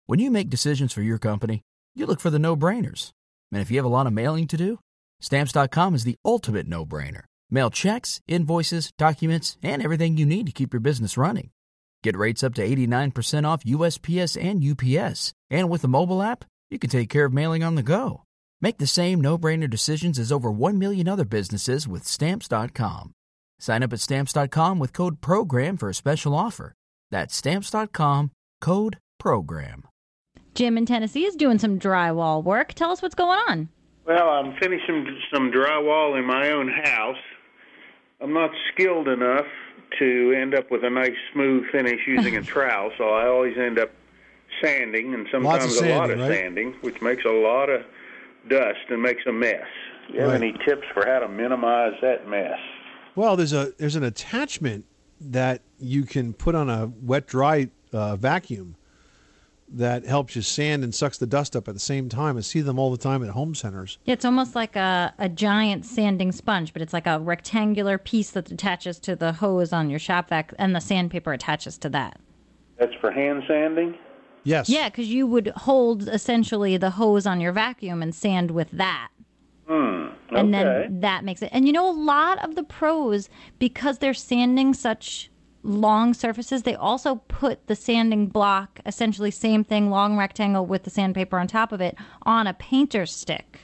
When you make decisions for your company, you look for the no-brainers. And if you have a lot of mailing to do, Stamps.com is the ultimate no-brainer. Mail checks, invoices, documents, and everything you need to keep your business running. Get rates up to 89% off USPS and UPS. And with the mobile app, you can take care of mailing on the go. Make the same no-brainer decisions as over 1 million other businesses with Stamps.com. Sign up at Stamps.com with code PROGRAM for a special offer. That's Stamps.com, code PROGRAM. Jim in Tennessee is doing some drywall work. Tell us what's going on. Well, I'm finishing some drywall in my own house. I'm not skilled enough to end up with a nice smooth finish using a trowel, so I always end up sanding, and sometimes a lot of sanding, which makes a lot of dust and makes a mess. Do you have any tips for how to minimize that mess? Well, there's an attachment that you can put on a wet-dry vacuum that helps you sand and sucks the dust up at the same time. I see them all the time at home centers. Yeah, it's almost like a giant sanding sponge, but it's like a rectangular piece that attaches to the hose on your shop vac, and the sandpaper attaches to that. That's for hand sanding? Yes. Yeah, because you would hold essentially the hose on your vacuum and sand with that. Okay. And then that makes it. And you know, a lot of the pros, because they're sanding such long surfaces, they also put the sanding block, essentially same thing, long rectangle with the sandpaper on top of it, on a painter's stick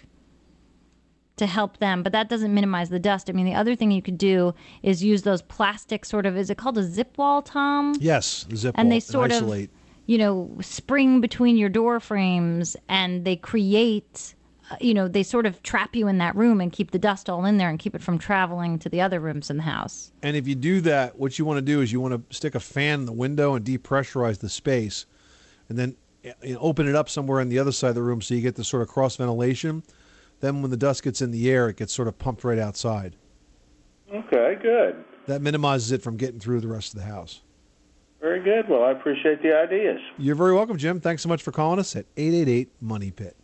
to help them. But that doesn't minimize the dust. I mean, the other thing you could do is use those plastic sort of, is it called a zip wall, Tom? Yes, the zip wall. And they sort of, isolate. Spring between your door frames, and they create, they sort of trap you in that room and keep the dust all in there and keep it from traveling to the other rooms in the house. And if you do that, what you want to do is you want to stick a fan in the window and depressurize the space, and then open it up somewhere on the other side of the room so you get this sort of cross ventilation. Then when the dust gets in the air, it gets sort of pumped right outside. Okay, good. That minimizes it from getting through the rest of the house. Very good. Well, I appreciate the ideas. You're very welcome, Jim. Thanks so much for calling us at 888-MONEY-PIT.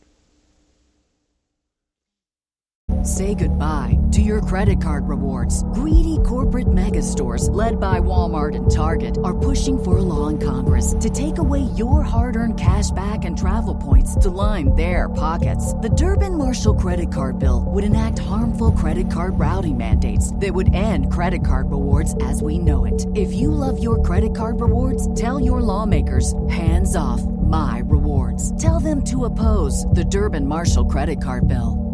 Say goodbye to your credit card rewards. Greedy corporate mega stores, led by Walmart and Target, are pushing for a law in Congress to take away your hard-earned cash back and travel points to line their pockets. The Durbin-Marshall credit card bill would enact harmful credit card routing mandates that would end credit card rewards as we know it. If you love your credit card rewards, tell your lawmakers, hands off my rewards. Tell them to oppose the Durbin-Marshall credit card bill.